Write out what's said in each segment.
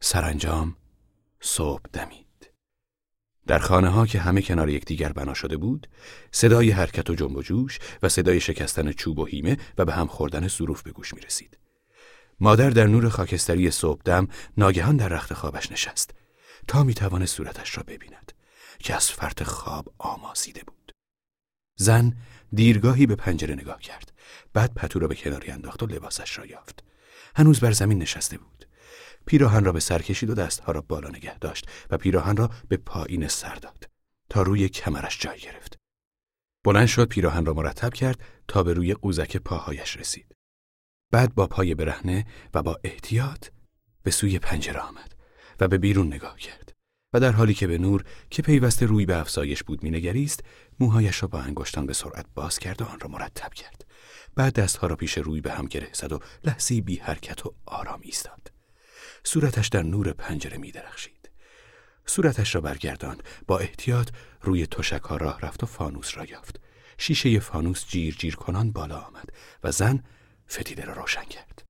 سرانجام صبح دمید. در خانه ها که همه کنار یکدیگر بنا شده بود، صدای حرکت و جنب و جوش و صدای شکستن چوب و هیمه و به هم خوردن ظروف به گوش می رسید. مادر در نور خاکستری صبحدم ناگهان در رخت خوابش نشست تا می توانست صورتش را ببیند که از فرط خواب آماسیده بود. زن دیرگاهی به پنجره نگاه کرد، بعد پتو را به کناری انداخت و لباسش را یافت. هنوز بر زمین نشسته بود. پیراهن را به سر کشید و دستها را بالا نگه داشت و پیراهن را به پایین سر داد تا روی کمرش جای گرفت. بلند شد، پیراهن را مرتب کرد تا به روی قوزک پاهایش رسید. بعد با پای برهنه و با احتیاط به سوی پنجره آمد و به بیرون نگاه کرد و در حالی که به نور که پیوسته روی به افزایش بود مینگریست، موهایش را با انگشتان به سرعت باز کرد و آن را مرتب کرد. بعد دستها را پیش روی به هم گره زد و لحظه‌ای بی حرکت و آرام ایستاد. صورتش در نور پنجره می درخشید. صورتش را برگرداند، با احتیاط روی تشک‌ها راه رفت و فانوس را یافت. شیشه فانوس جیر جیر کنان بالا آمد و زن فتیله را روشن کرد.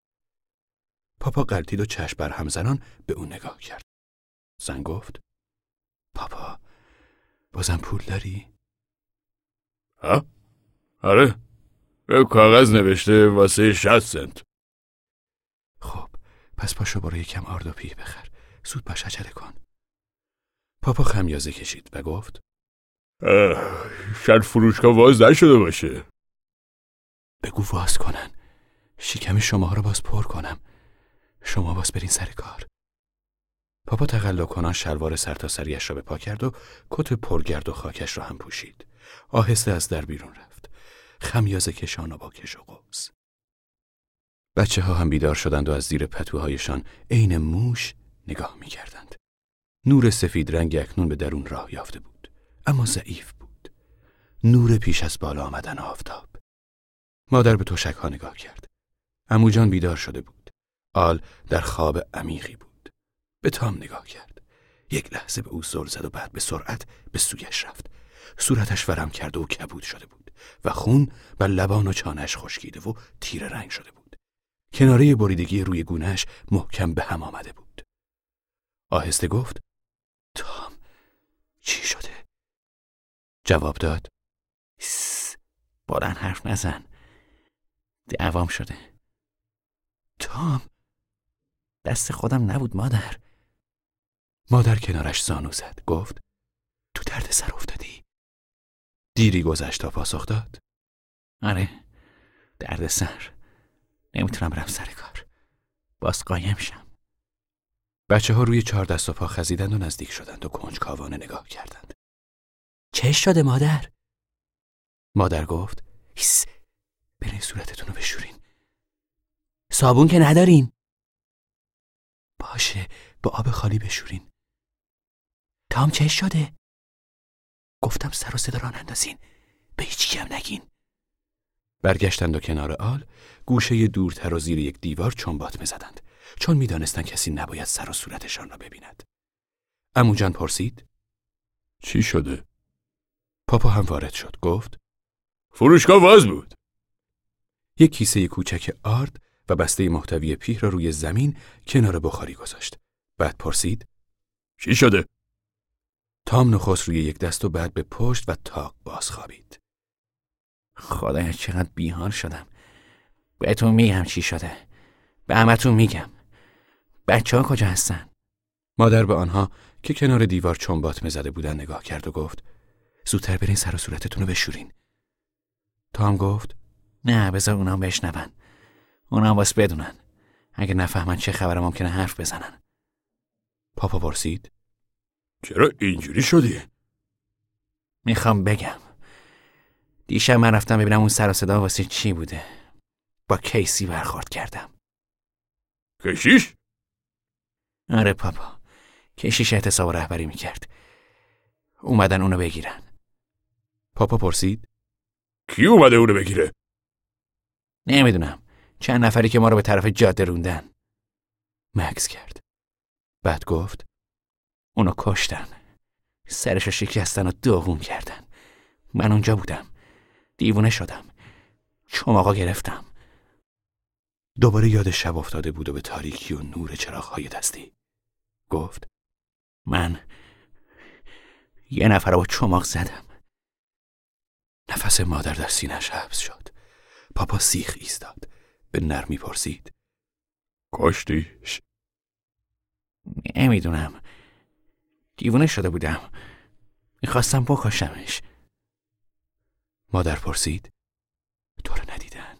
پاپا غلتید و چشم بر هم زنان به او نگاه کرد. زن گفت: پاپا، بازم پول داری؟ ها؟ آره، به کاغذ نوشته واسه 60 سنت. خب، پس پاشو برو یکم آرد و پیه بخر. زود باش، عجله کن. پاپا خمیازه کشید و گفت: شاید فروشگاه واز نشده باشه. بگو واز کنن، شکم شما رو باز پر کنم، شما باز برین سر کار. پاپا تقلا کنان شلوار سرتاسریش را به پا کرد و کت پرگرد و خاکش را هم پوشید. آهسته از در بیرون رفت، خمیازه کشان و با کش و قوس. بچه ها هم بیدار شدند و از زیر پتوهایشان عین موش نگاه می کردند. نور سفید رنگ اکنون به درون راه یافته بود، اما ضعیف بود. نور پیش از بالا آمدن آفتاب. مادر به تشک‌ها نگاه کرد. عموجان بیدار شده بود. آل در خواب عمیقی بود. به تام نگاه کرد. یک لحظه به او زل زد و بعد به سرعت به سویش رفت. صورتش ورم کرده و کبود شده بود و خون بر لبان و چانه‌اش خشکیده و تیره رنگ شده بود. کناره بریدگی روی گونه‌اش محکم به هم آمده بود. آهسته گفت: تام، چی شده؟ جواب داد: بلند حرف نزن، دعوام شده. تام، دست خودم نبود مادر. مادر کنارش زانو زد. گفت: تو درد سر افتادی؟ دیری گذشت تا پاسخ داد: آره، درد سر. نمیتونم برم سر کار، باز قایم شم. بچه ها روی 4 دست و پا خزیدند و نزدیک شدند و کنجکاوانه نگاه کردند. چه شده مادر؟ مادر گفت: برین صورتتون رو بشورین. صابون که ندارین؟ باشه، با آب خالی بشورین. تام چه شده؟ گفتم سر و صدا راه نندازین، به هیچ کی هم نگین. برگشتند و کنار آل گوشه دورتر و زیر یک دیوار چنبات می‌زدند، چون می‌دانستند کسی نباید سر و صورتشان را ببیند. عموجان پرسید: چی شده؟ پاپا هم وارد شد. گفت: فروشگاه واز بود. یک کیسه کوچک آرد و بسته محتوی پیه را روی زمین کنار بخاری گذاشت. بعد پرسید: چی شده؟ تام نخست روی یک دست و بعد به پشت و تاق باز خوابید. خدایا چقدر بیحال شدم. بهتون میگم چی شده، به همتون میگم. بچه‌ها کجا هستن؟ مادر به آنها که کنار دیوار چنبات می‌زده بودند نگاه کرد و گفت: زودتر برین سر و صورتتون رو بشورین. تام گفت: نه، بذار اونام بشنون، اونام واسه بدونن. اگه نفهمن چه خبره ممکنه حرف بزنن. پاپا پرسید: چرا اینجوری شدی؟ میخوام بگم. دیشب من رفتم ببینم اون سر و صدا واسه چی بوده. با کیسی برخورد کردم. کشیش؟ آره پاپا، کشیش اعتصاب رهبری میکرد. اومدن اونو بگیرن. پاپا پرسید: کی اومده اونو بگیره؟ نمیدونم، چند نفری که ما رو به طرف جاده روندن. مکث کرد. بعد گفت: اونو کشتن، سرشو شکستن و داغون کردن. من اونجا بودم، دیوونه شدم، چماقا گرفتم. دوباره یاد شب افتاده بود و به تاریکی و نور چراغ‌های دستی. گفت من یه نفر رو با چماق زدم. نفس مادر در سینه‌اش حبس شد. پاپا سیخ ایستاد. به نرمی پرسید کشتیش؟ نمیدونم، دیوونه شده بودم، میخواستم بکشمش. مادر پرسید تو رو ندیدن؟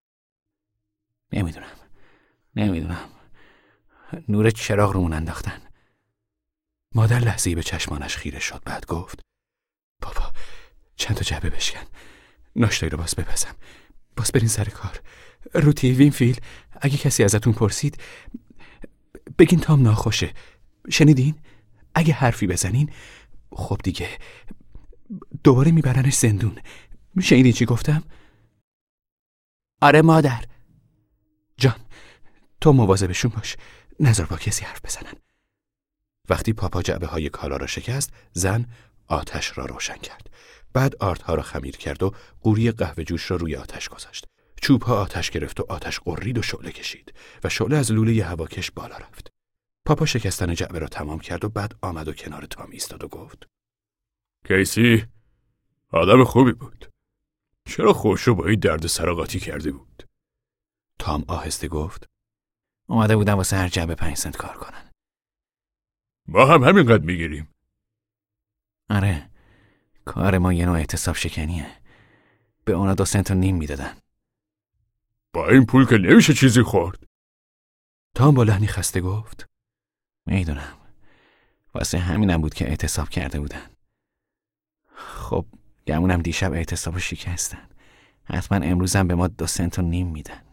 نمیدونم، نور چراغ رومون انداختن. مادر لحظه‌ای به چشمانش خیره شد. بعد گفت بابا چند تا جعبه بشکن، ناشتایی رو باز بپزم، باز برین سر کار. روتی وینفیل اگه کسی ازتون پرسید بگین تام ناخوشه، شنیدین؟ اگه حرفی بزنین خب دیگه دوباره میبرنش زندون. شنیدین چی گفتم؟ آره مادر. جان تو مواظبشون باش، نذار با کسی حرف بزنن. وقتی پاپا جعبه های کالا را شکست، زن آتش را روشن کرد. بعد آردها را خمیر کرد و قوری قهوه جوش را روی آتش گذاشت. چوب ها آتش گرفت و آتش قرید و شعله کشید و شعله از لوله هواکش بالا رفت. پاپا شکستن جعبه را تمام کرد و بعد آمد و کنار تام ایستاد و گفت کیسی آدم خوبی بود. چرا خوشو با این درد سراغاتی کرده بود؟ تام آهسته گفت اومده بودم واسه هر جعبه 5 سنت کار کنن. ما هم همینقدر میگیریم. آره، کار ما یه نوع اعتصاب شکنیه. به اونا 2 سنت و نیم میدادن. با این پول که نمیشه چیزی خورد. تام با لحنی خسته گفت میدونم، واسه همینم بود که اعتصاب کرده بودن. خب گمونم دیشب اعتصابو شکستن، حتما امروزم به ما 2 سنت و نیم میدن.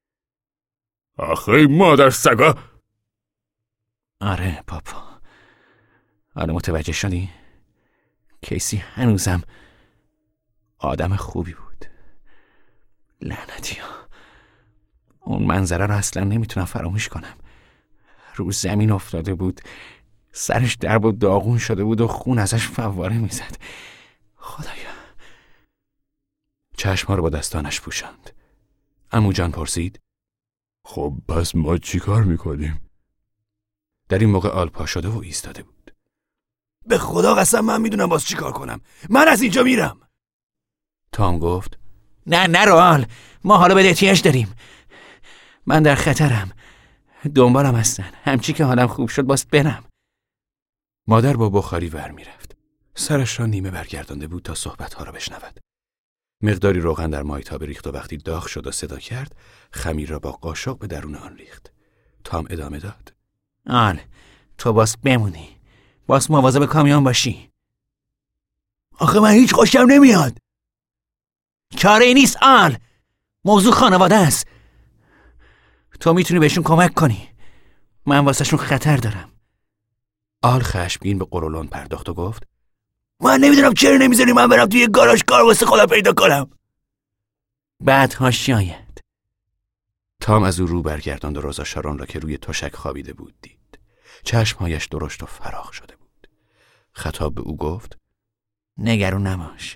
آخه مادر سگا. آره پاپا، آره متوجه شدی؟ کیسی هنوزم آدم خوبی بود. لعنتی ها، اون منظره رو اصلا نمیتونم فراموش کنم. رو زمین افتاده بود، سرش درب و داغون شده بود و خون ازش فواره میزد. خدایا. چشم‌ها رو با دستانش پوشاند. عمو جان پرسید خب پس ما چی کار میکنیم؟ در این موقع آل پا شده و ایستاده بود. به خدا قسم من میدونم باز چی کار کنم. من از اینجا میرم. تام گفت نه نرو آل، ما حالا به احتیاج داریم. من در خطرم، دنبالم هستن. همچی که حالم خوب شد باز برم. مادر با بخاری ور میرفت. سرش را نیمه برگردانده بود تا صحبتها را بشنود. مقداری روغن در مایتاب ریخت و وقتی داغ شد و صدا کرد، خمیر را با قاشق به درون آن ریخت. تام ادامه داد آل تو باز بمونی، باز مواظب کامیون باشی. آخه من هیچ خوشم نمیاد. چاره ای نیست آل، موضوع خانواده است. تو میتونی بهشون کمک کنی، من واسه شون خطر دارم. آل خشمگین به قرولان پرداخت و گفت من نمیدونم چرا نمیذاری من برم توی گاراژ کار واسه خودم پیدا کنم. بعدها شاید. تام از او رو برگرداند و روزا شارون را که روی تشک خوابیده بود دید. چشمهایش درشت و فراخ شده بود. خطاب به او گفت نگران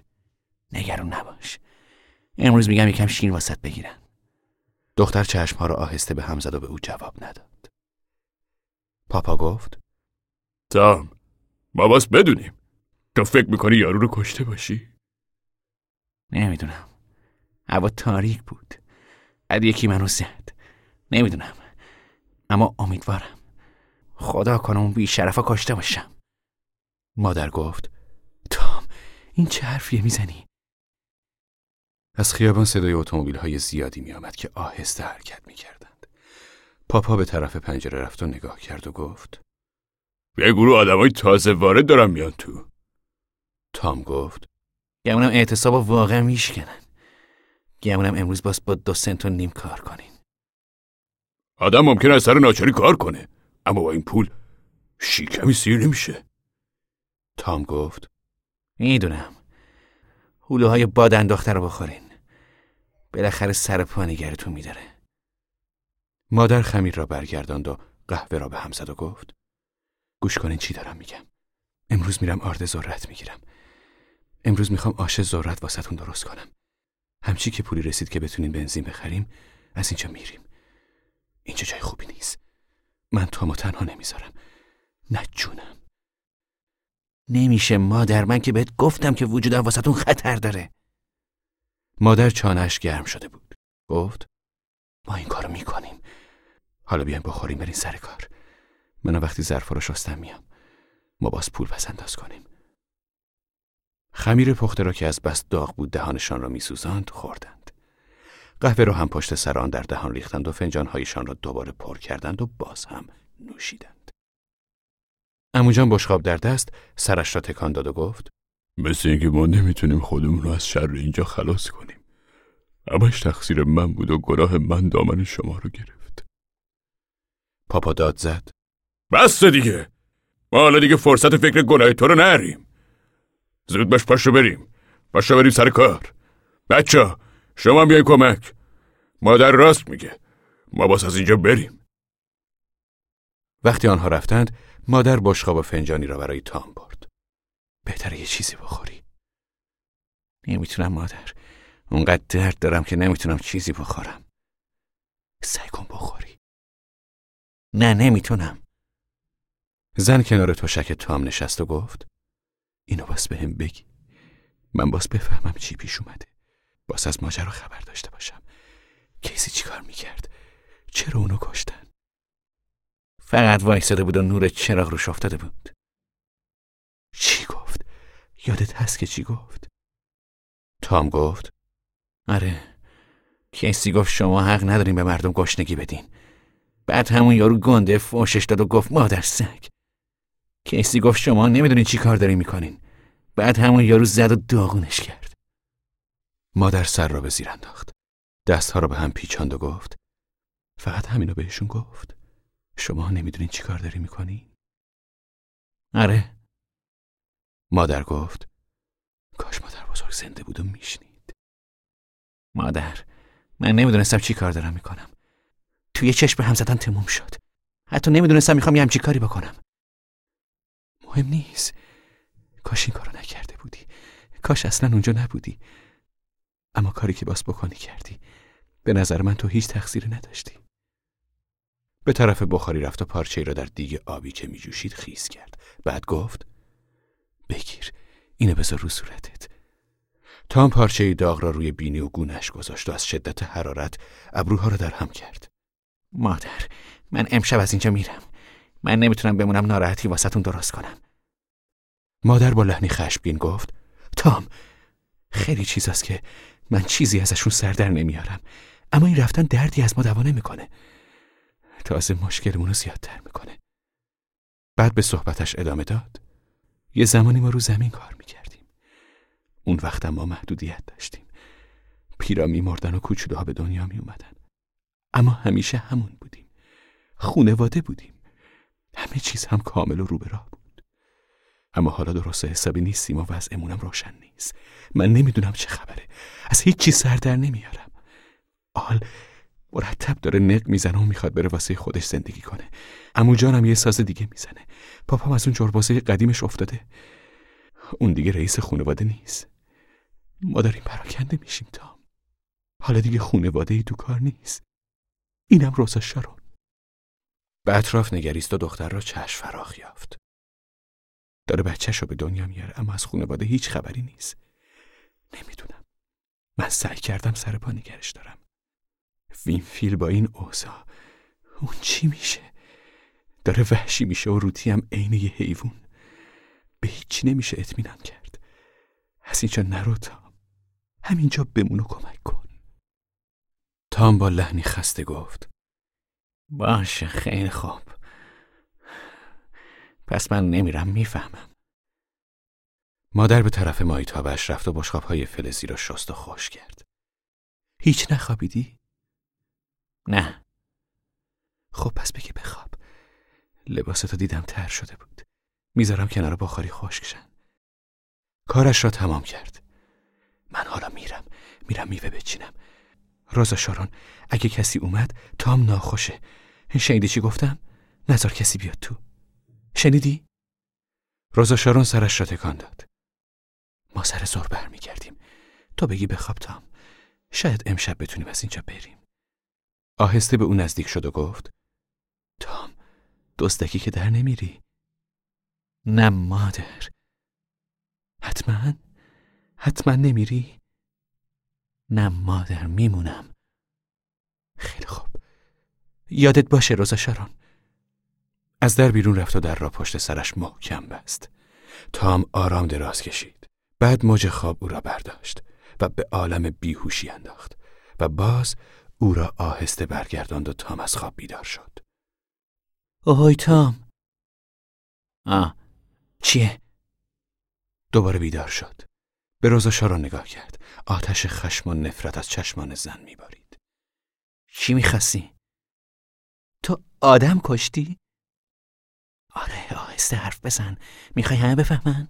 نباش. امروز میگم یکم شیر واسط بگیرن. دختر چشمها را آهسته به هم زد و به او جواب نداد. پاپا گفت تام ما باز بدونیم. تو فکر میکنی یارو رو کشته باشی؟ نمیدونم، هوا تاریک بود، بعد یکی منو زد. نمیدونم، اما امیدوارم. خدا کنه اون بی‌شرفا کشته باشم. مادر گفت تام این چه حرفیه میزنی؟ از خیابان صدای اتومبیل‌های زیادی میآمد که آهسته حرکت میکردند. پاپا به طرف پنجره رفت و نگاه کرد و گفت یه گروه آدمای تازه وارد دارن میان تو. تام گفت گمونم اعتصابو واقعا میشکنن. گمونم امروز باز با 2 سنت و نیم کار کنین. آدم ممکنه از سر ناچاری کار کنه، اما با این پول شیکمی سیر نمیشه. تام گفت میدونم، هلوهای باد انداخته رو بخورین، بالاخره سر پا نگرتون میداره. مادر خمیر را برگرداند و قهوه را به هم زد و گفت گوش کنین چی دارم میگم. امروز میرم آرد ذرت میگیرم. امروز میخوام آش ذرت واسهتون درست کنم. همچی که پولی رسید که بتونین بنزین بخریم از اینجا میریم. اینجا جای خوبی نیست. من تامو تنها نمیذارم. نه جونم. نمیشه مادر، من که بهت گفتم که وجودم واسهتون خطر داره. مادر چانه‌اش گرم شده بود. گفت ما این کارو میکنیم. حالا بیایم بخوریم بریم سر کار. منم وقتی ظرفا رو شستم میام. ما باز پول پس انداز کنیم. خمیر پخته را که از بس داغ بود دهانشان را میسوزاند خوردند. قهوه را هم پشت سر آن در دهان ریختند و فنجان‌هایشان را دوباره پر کردند و باز هم نوشیدند. عموجان بشقاب در دست سرش را تکان داد و گفت مثل اینکه ما نمیتونیم خودمون رو از شر اینجا خلاص کنیم. همش تقصیر من بود و گناه من دامن شما رو گرفت. پاپا داد زد بس دیگه. ما حالا دیگه فرصت فکر گناه تو رو نریم. زود باش پاشو بریم سر کار. بچه‌ها شما بیاین کمک. مادر راست میگه. ما باز از اینجا بریم. وقتی آنها رفتند مادر بشقاب و فنجانی را برای تام برد. بهتره یه چیزی بخوری. نمیتونم مادر، اونقدر درد دارم که نمیتونم چیزی بخورم. سعی کن بخوری. نه نمیتونم. زن کنار تشک تام نشست و گفت اینو باز بهم بگی. من باز بفهمم چی پیش اومده. باز از ماجرا خبر داشته باشم. کیسی چی کار میکرد؟ چرا اونو کشتن؟ فقط وایساده بود و نور چراغ روش افتاده بود. چی گفت؟ یادت هست که چی گفت؟ تام گفت آره، کیسی گفت شما حق ندارین به مردم گشنگی بدین. بعد همون یارو گنده فوشش داد و گفت مادر سگ. کیسی گفت شما نمیدونین چی کار دارین میکنین. بعد همون یارو زد و داغونش کرد. مادر سر را به زیر انداخت. دستها را به هم پیچاند و گفت فقط همینو بهشون گفت. شما نمیدونین چی کار داری میکنی؟ آره. مادر گفت کاش مادر بزرگ زنده بود و میشنید. مادر من نمیدونستم چی کار دارم میکنم. توی چشم به هم زدن تموم شد. حتی نمیدونستم میخوام یه همچی کاری بکنم. مهم نیست. کاش این کارو نکرده بودی. کاش اصلا اونجا نبودی. اما کاری که باز بکنی کردی. به نظر من تو هیچ تقصیری نداشتی. به طرف بخاری رفت و پارچه‌ای را در دیگ آبی که میجوشید خیس کرد. بعد گفت بگیر. اینو بذار رو صورتت. تام پارچه‌ای داغ را روی بینی و گونه‌اش گذاشت و از شدت حرارت ابروها را در هم کرد. مادر من امشب از اینجا میرم. من نمیتونم بمونم ناراحتی واسهتون درست کنم. مادر با لحنی خشمگین گفت تام خیلی چیزاست که من چیزی ازشون سر در نمیارم، اما این رفتن دردی از ما دوا نمیکنه. تازه مشکلمون رو زیادتر میکنه. بعد به صحبتش ادامه داد یه زمانی ما رو زمین کار میکردیم. اون وقت ما محدودیت داشتیم. پیرا میمردن و کوچولوها به دنیا میومدن. اما همیشه همون بودیم. خونواده بودیم. همه چیز هم کامل و رو به راه بود. اما حالا درست حسابی نیستیم و وضعمونم روشن نیست. من نمیدونم چه خبره. از هیچ چیز سر در نمیارم. آل مرتب داره نق میزنه و میخواد بره واسه خودش زندگی کنه. عمو جانم یه ساز دیگه میزنه. پاپام از اون جربازه قدیمش افتاده. اون دیگه رئیس خانواده نیست. ما داریم پراکنده میشیم تام. حالا دیگه خانواده‌ای تو کار نیست. اینم روزا شارون. به اطراف نگریست و دختر را چشم فراخ یافت. داره بچه‌شو به دنیا میاره اما از خانواده هیچ خبری نیست. نمیدونم. من سعی کردم سر پا نگرش دارم. وینفیل با این اوضاع اون چی میشه؟ داره وحشی میشه و روتی هم عین یه حیوان. به هیچی نمیشه اطمینان کرد. از اینجا نرو تام. همینجا بمون و کمک کن. تام با لحنی خسته گفت باشه خیلی خوب. پس من نمیرم. میفهمم. مادر به طرف مایتابش رفت و بشقاب‌های فلزی را شست و خوش کرد. هیچ نخوابیدی؟ نه. خب پس بگی بخواب. لباستو دیدم تر شده بود. میذارم کنار بخاری خشکشن. کارش را تمام کرد. من حالا میرم میوه بچینم. رازا شارون اگه کسی اومد تام ناخوشه. شنیدی چی گفتم؟ نذار کسی بیاد تو. شنیدی؟ رازا شارون سرش را تکان داد. ما سر زور برمیگردیم. تو بگی بخواب تام. شاید امشب بتونیم از اینجا بریم. آهسته به او نزدیک شد و گفت تام، دزدکی که در نمیری؟ نه مادر. حتما نمیری؟ نه مادر، میمونم. خیلی خوب، یادت باشه روزا شارون. از در بیرون رفت و در را پشت سرش محکم بست. تام آرام دراز کشید. بعد موج خواب او را برداشت و به عالم بیهوشی انداخت و باز او را آهسته برگرداند و تام از خواب بیدار شد. اوهای تام. چیه؟ دوباره بیدار شد. به روزا شارون نگاه کرد. آتش خشم و نفرت از چشمان زن میبارید. چی میخواستی؟ تو آدم کشتی؟ آره، آهسته حرف بزن. میخوای همه بفهمن؟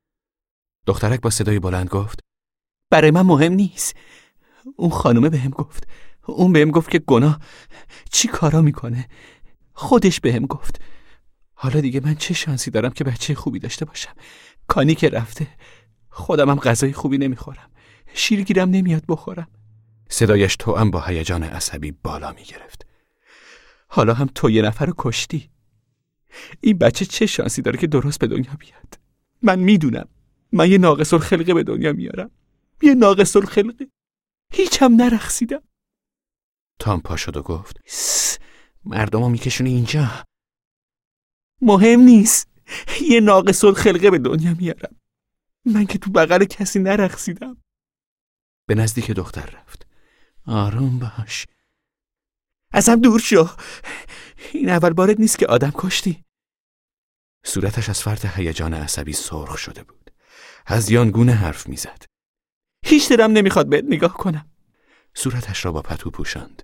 دخترک با صدای بلند گفت برای من مهم نیست. اون خانومه بهم گفت. اون بهم گفت که گناه چی کارا میکنه. خودش بهم گفت. حالا دیگه من چه شانسی دارم که بچه خوبی داشته باشم؟ کانی که رفته. خودمم غذای خوبی نمیخورم. شیرگیرم نمیاد بخورم. صدایش توأم با هیجان عصبی بالا میگرفت. حالا هم تو یه نفر رو کشتی. این بچه چه شانسی داره که درست به دنیا بیاد؟ من میدونم. من یه ناقص الخلقه به دنیا میارم. یه ناقص الخلقه. هیچم نرقصیدم. تام پا شد و گفت مردمو میکشونی اینجا. مهم نیست. یه ناقص الخلقه به دنیا میارم. من که تو بغل کسی نرقصیدم. به نزدیک دختر رفت. آروم باش. ازم دور شو. این اول بارت نیست که آدم کشتی. صورتش از فرط هیجان عصبی سرخ شده بود. هذیان گونه حرف میزد. هیچ دلم نمیخواد بهت نگاه کنم. صورتش را با پتو پوشاند.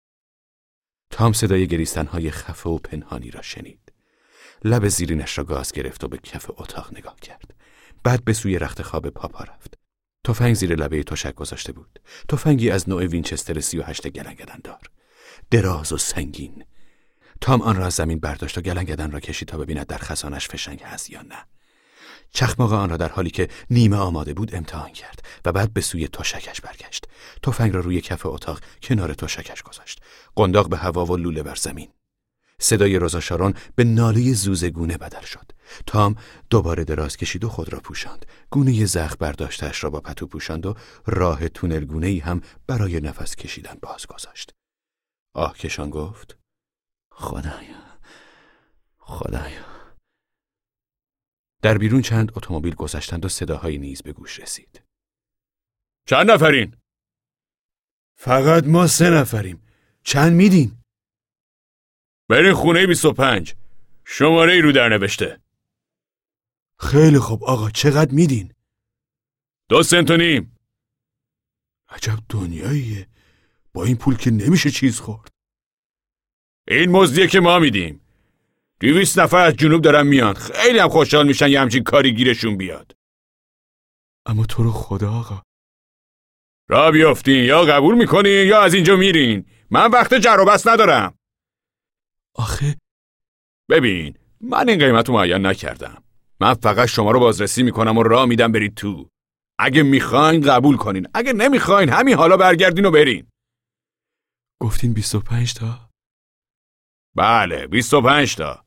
تام صدای گریستنهای خفه و پنهانی را شنید. لب زیرینش را گاز گرفت و به کف اتاق نگاه کرد. بعد به سوی رخت خواب پاپا رفت. تفنگ زیر لبه تشک گذاشته بود. تفنگی از نوع وینچستر 38 گلنگدن‌دار، دراز و سنگین. تام آن را از زمین برداشت و گلنگدن را کشید تا ببیند در خزانش فشنگ هست یا نه. چخماق آن را در حالی که نیمه آماده بود امتحان کرد و بعد به سوی تشکش برگشت. تفنگ را روی کف اتاق کنار تشکش گذاشت. قنداق به هوا و لوله بر زمین. صدای روزا شارون به ناله زوزگونه بدل شد. تام دوباره دراز کشید و خود را پوشاند. گونه زخم برداشتش را با پتو پوشاند و راه تونلگونه‌ای هم برای نفس کشیدن باز گذاشت. آه کشان گفت خدایا. در بیرون چند اتومبیل گذشتند و صداهای نیز به گوش رسید. چند نفرین؟ فقط ما 3 نفریم. چند میدین؟ برین خونه 25. شماره ای رو در نوشته. خیلی خوب آقا، چقدر میدین؟ 2 سنت و نیم. عجب دنیاییه. با این پول که نمیشه چیز خورد. این مزدیه که ما میدیم. 200 نفر از جنوب دارن میان. خیلی هم خوشحال میشن یه همچین کاری گیرشون بیاد. اما تو رو خدا آقا، را بیافتین یا قبول میکنین یا از اینجا میرین. من وقت جر و بس ندارم. آخه ببین، من این قیمت رو معین نکردم. من فقط شما رو بازرسی میکنم و راه میدم برید تو. اگه میخواین قبول کنین، اگه نمیخواین همین حالا برگردین و برین. گفتین 25 تا؟ بله، 25 تا.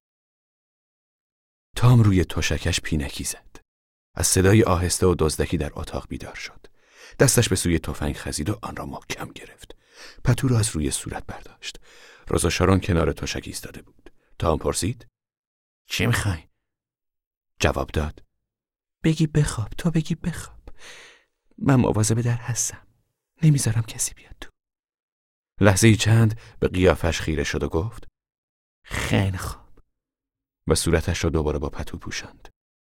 تام روی تشکش پینکی زد. از صدای آهسته و دزدکی در اتاق بیدار شد. دستش به سوی تفنگ خزید و آن را محکم گرفت. پتو را از روی صورت برداشت. روزا شارون کنار تشک ایستاده بود. تام پرسید چی میخوای؟ جواب داد بگی بخواب. تو بگی بخواب. من مواظب در هستم. نمیذارم کسی بیاد تو. لحظه‌ای چند به قیافش خیره شد و گفت خیلی خوب. و صورتش را دوباره با پتو پوشاند.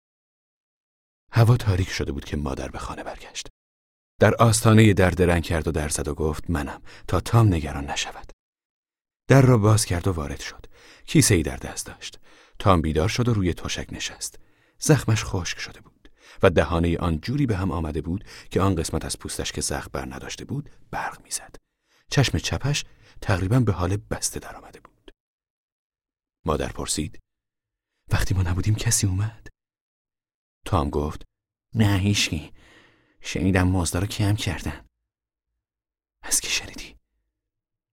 هوا تاریک شده بود که مادر به خانه برگشت. در آستانه در درنگ کرد و در زد و گفت منم، تا تام نگران نشود. در را باز کرد و وارد شد. کیسه‌ای در دست داشت. تام بیدار شد و روی تشک نشست. زخمش خشک شده بود و دهانه آن جوری به هم آمده بود که آن قسمت از پوستش که زخم بر نداشته بود برق میزد. چشم چپش تقریباً به حال بسته در آمده بود. مادر پرسید وقتی ما نبودیم کسی اومد؟ تام گفت نه هیچکی. شنیدم مزدا رو کم کردن. از کی شنیدی؟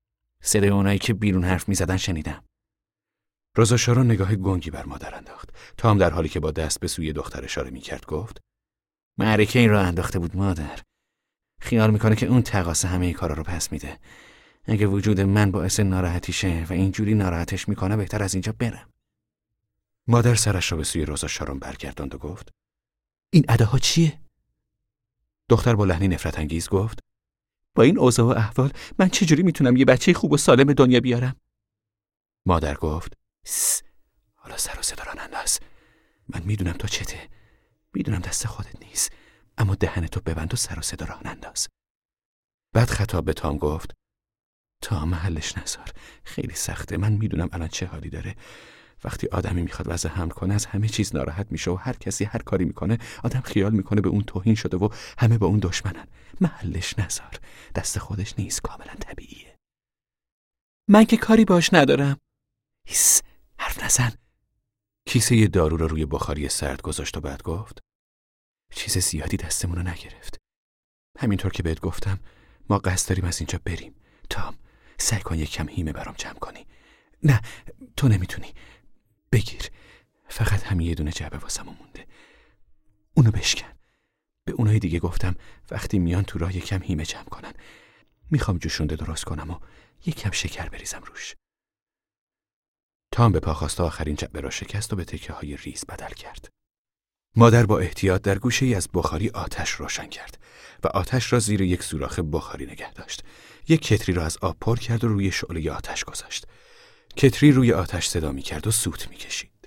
صدای اونایی که بیرون حرف میزدن شنیدم. روزا شارون نگاه گنگی بر مادر انداخت. تام در حالی که با دست به سوی دختر اشاره میکرد گفت: معرکه این را انداخته بود مادر. خیال میکنه که اون تقاص همه کارا رو پس میده. اگه وجود من باعث ناراحتیشه و اینجوری ناراحتش میکنه بهتر از اینجا برم. مادر سرش را به سوی روزا شارون برگرداند و گفت: این اداها چیه؟ دختر با لحنی نفرت انگیز گفت: با این اوضاع و احوال من چجوری میتونم یه بچه خوب و سالم دنیا بیارم؟ مادر گفت: حالا سر و صدا را ننداز. من میدونم تو چته. میدونم دست خودت نیست. اما دهنتو ببند و سر و صدا را ننداز. بعد خطاب به تام گفت: تام محلش نذار. خیلی سخته. من میدونم الان چه حالی داره. وقتی آدمی میخواد وضع حمل کنه از همه چیز ناراحت میشه و هر کسی هر کاری میکنه آدم خیال میکنه به اون توهین شده و همه با اون دشمنن. محلش نذار. دست خودش نیست. کاملا طبیعیه. من که کاری باش ندارم. حرف نزن. کیسه دارو را روی بخاری سرد گذاشت و بعد گفت: چیز زیادی دستمون رو نگرفت. همینطور که بهت گفتم ما قصد داریم از اینجا بریم. تام سعی کن یک کم هیمه برام جمع کنی. نه تو نمیتونی. بگیر. فقط همین یه دونه جعبه واسمون مونده. اونو بشکن. به اونای دیگه گفتم وقتی میان تو راه یک کم هیمه جمع کنن. میخوام جوشونده درست کنم و یک کم شکر بریزم روش. تام به پا خواست آخرین جعبه را شکست و به تکه های ریز بدل کرد. مادر با احتیاط در گوشه ای از بخاری آتش روشن کرد و آتش را زیر یک سوراخ بخاری نگه داشت. یک کتری را از آب پر کرد و روی شعله آتش گذاشت. کتری روی آتش صدا می کرد و سوت می کشید.